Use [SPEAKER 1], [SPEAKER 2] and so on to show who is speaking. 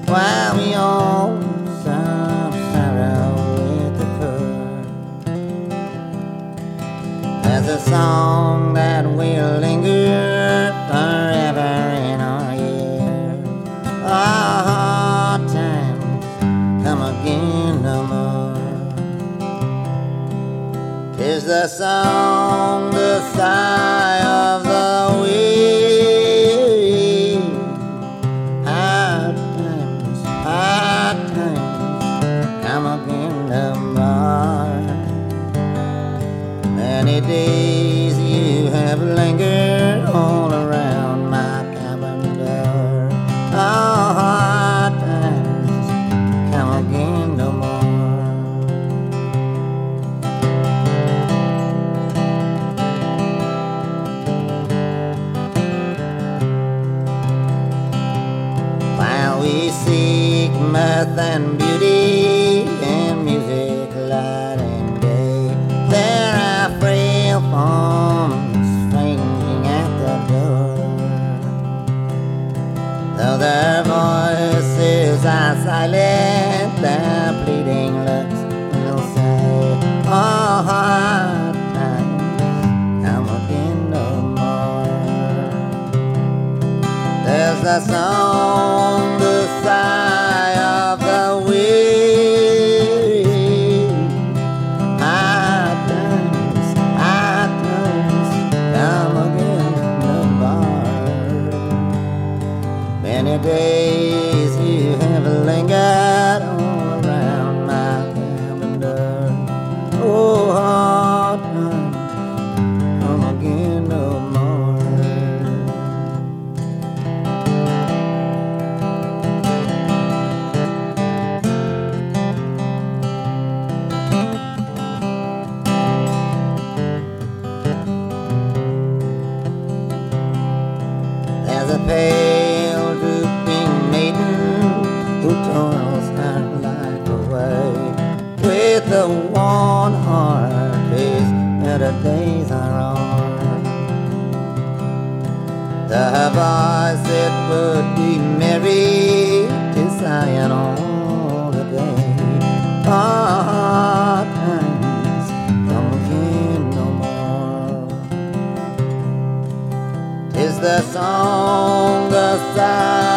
[SPEAKER 1] while we all some sorrow with the poor. There's a song that will linger forever in our ear. Our hard times come again no more. 'Tis the song, the sigh of the weary. Hard times come again no more. Many days you have lingered all around my cabin door. Oh, hard times come again no more. While we seek mirth and beauty and music light and gay, there are frail forms swinging at the door. Though their voices are silent, their pleading looks will say, oh, hard times come again no more. There's the song, the sigh of the weary. Hard times come again no more. Many days you have lingered all around my cabin door. Oh, hard times come again no more. There's a pale, drooping maiden who toils her life away with a worn heart, his better days are on. To her voice it would be merry to Zion all the day. Hard times come again no more. 'Tis the song, the sigh